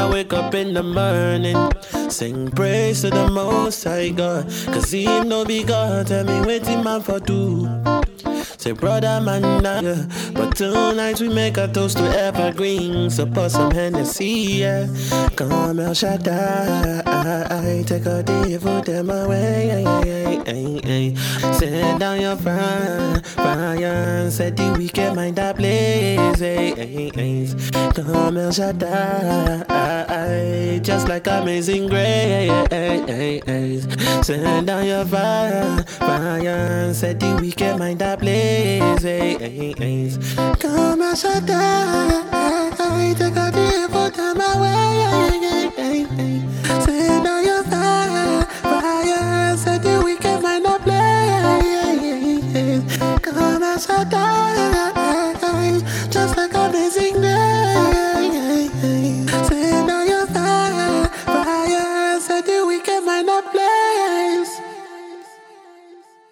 I wake up in the morning, sing praise to the Most High God. Cause he no be God, tell me waiting man for do. Say brother man, yeah. But tonight we make a toast to evergreen. So pour some Hennessy, yeah. Come El Shaddai, take a deep put them away. Send down your fire, set the wicked mind that blaze. Come El Shaddai, just like Amazing Grace. Send down your fire, set the wicked mind that blaze. Come and shut down, take a deep put them away.